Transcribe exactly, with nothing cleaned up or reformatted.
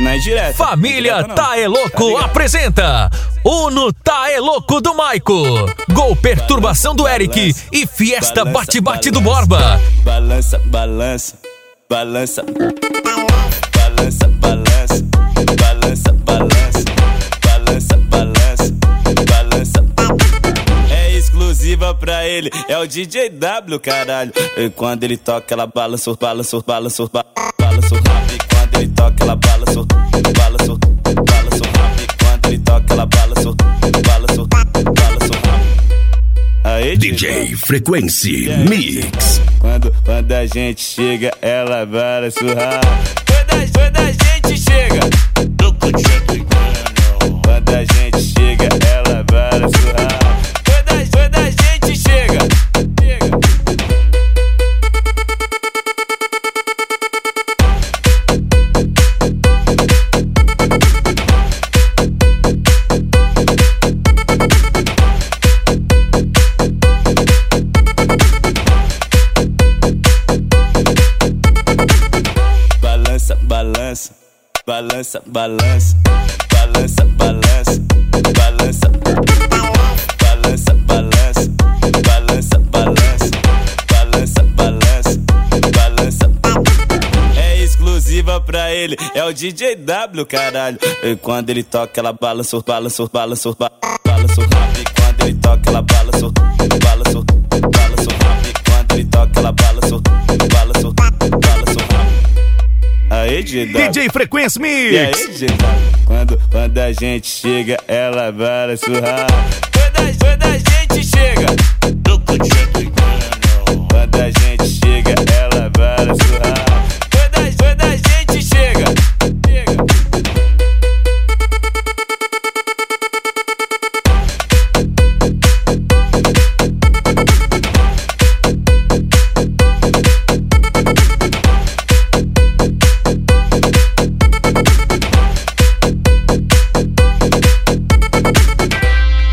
na indireta. Família indireta, Tá é Louco Tá apresenta Uno Tá é Louco do Maico, Gol Perturbação do Eric e Fiesta Bate-Bate do Borba. Balança, balança, balança, balança, balança, balança, balança, balança, balança, balança. É exclusiva pra ele, é o D J W, caralho. E quando ele toca, ela balança, balança, balança, balança rápido. Quando ele toca, ela balança, balança, balança rápido. Quando ele toca, ela balança, balança, balança rápido. Aí, D J Frequency Mix. Quando, quando a gente chega, ela balança rápido. Quando, quando a gente chega, quando a gente chega, ela balança rápido. Quando, quando a gente chega, chega. Balança, balança, balança, balança, balança, balança, balança, balança, balança, balança, balança, balança, balança. É exclusiva pra ele, é o D J W, caralho. E quando ele toca, ela balança, balança, balança, balança rápido. Quando ele toca, ela balança, balança, balança rápido. Quando ele toca, ela balança, balança, balança rápido. Aí, D J Frequency Mix. E aí, D J? Quando, quando a gente chega, ela balança rápido. Quando, quando a gente chega,